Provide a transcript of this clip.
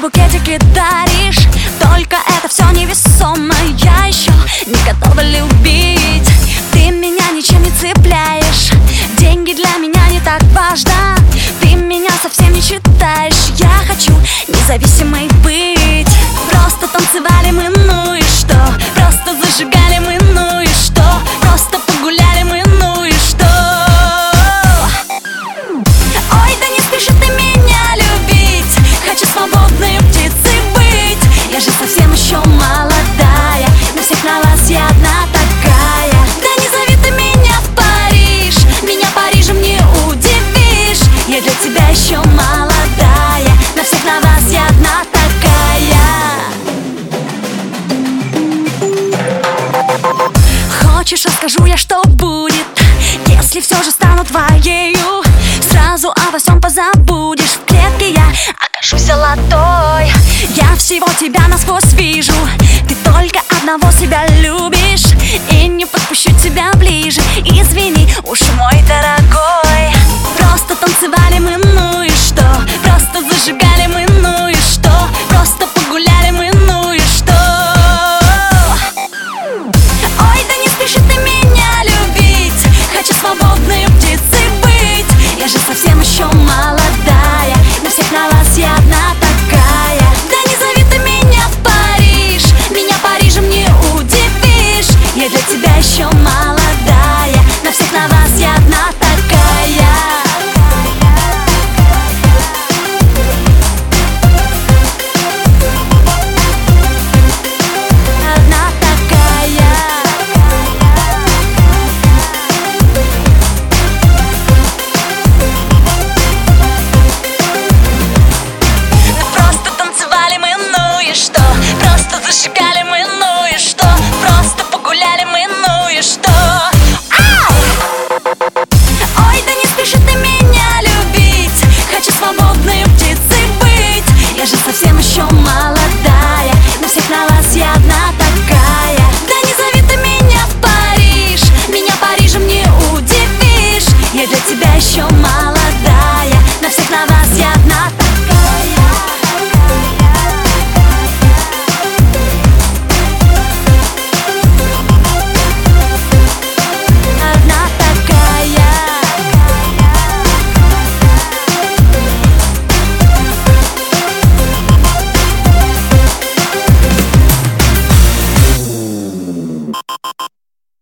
букетики даришь. Только это все невесомо, я еще не готова любить. Ты меня ничем не цепляешь, деньги для меня не так важно. Ты меня совсем не читаешь, я хочу независимой быть. Просто танцевали мы, ну и что? Просто зажигали мы, ну и что? Просто погуляли мы, ну и что? Ой, да не спеши ты меня любить, хочу свободной птицей быть. Я же совсем еще молодая, на всех на вас я одна такая. Да не зови ты меня в Париж, меня Парижем не удивишь. Я для тебя еще молодая, на всех на вас я одна такая. Хочешь, расскажу я, что будет, если все же стану твоею? Сразу обо всем позабудешь, в клетке я окажусь золотой. Я всего тебя насквозь вижу,